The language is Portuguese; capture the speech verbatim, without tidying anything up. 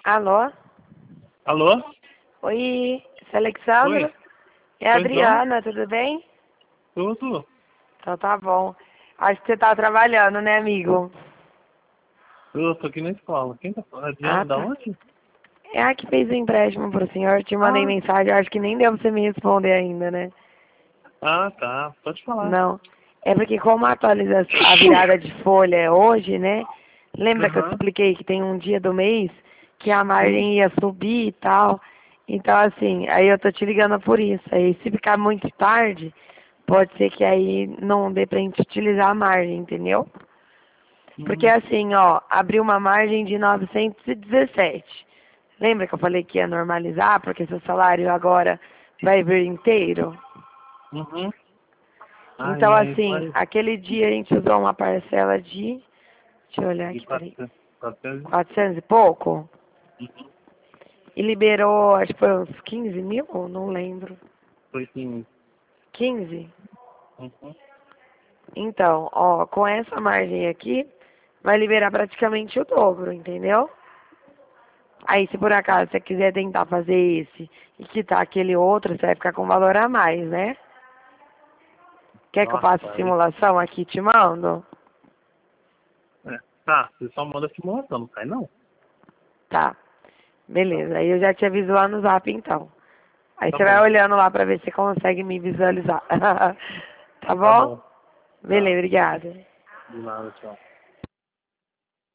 Alô? Alô? Oi, você é Alexandra? Oi? É a Pois não? Adriana, tudo bem? Tudo? Então tá bom. Acho que você tá trabalhando, né, amigo? Eu tô aqui na escola. Quem tá falando? Ah, Adriana da tá. onde? É a que fez o empréstimo pro senhor, te mandei Ah, mensagem, acho que nem deu pra você me responder ainda, né? ah, tá. Pode falar. Não. É porque como a atualização, a virada de folha é hoje, né? Lembra que eu te Aham. expliquei que tem um dia do mês que a Sim. margem ia subir e tal? Então, assim, aí eu tô te ligando por isso. Aí se ficar muito tarde, pode ser que aí não dê pra gente utilizar a margem, entendeu? Porque Hum. assim, ó, abriu uma margem de novecentos e dezessete. Lembra que eu falei que ia normalizar, porque seu salário agora vai vir inteiro? Uhum. Então, Ai, ai, assim, vai. aquele dia a gente usou uma parcela de, deixa eu olhar De aqui, peraí, quatrocentos. quatrocentos. quatrocentos e pouco? Uhum. E liberou, acho que foi uns quinze mil? Não lembro. Foi sim. quinze? Uhum. Então, ó, com essa margem aqui, vai liberar praticamente o dobro, entendeu? Aí, se por acaso você quiser tentar fazer esse e quitar aquele outro, você vai ficar com valor a mais, né? Quer que eu faça Nossa, aí. simulação aqui e te mando? É. Tá, você só manda simulação, não sai não? Tá, Tá. beleza. Aí eu já te aviso lá no zap então. Aí Tá você vai bom. olhando lá pra ver se você consegue me visualizar. Tá Tá bom? bom. Beleza, Tá. obrigada. De nada, tchau.